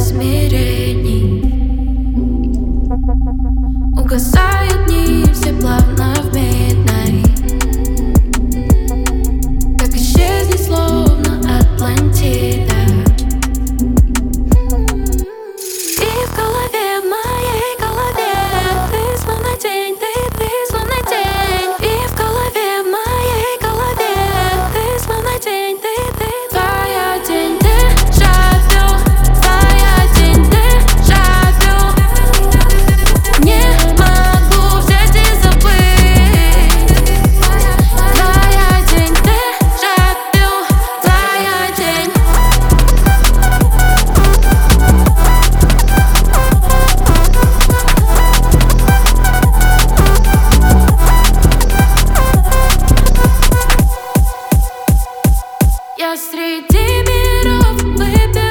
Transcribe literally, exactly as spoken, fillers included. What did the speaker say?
измерений. Угасают дни, все плавно в midnight. Так исчезнет, словно Атлантида. И в голове, в моей голове, ты словно тень, ты, ты словно тень. И в голове, в моей голове, ты словно тень, ты, ты, твоя тень. Дежавю, твоя тень, дежавю. Не могу взять и забыть. Твоя тень, дежавю, твоя тень. Я среди миров выбираю.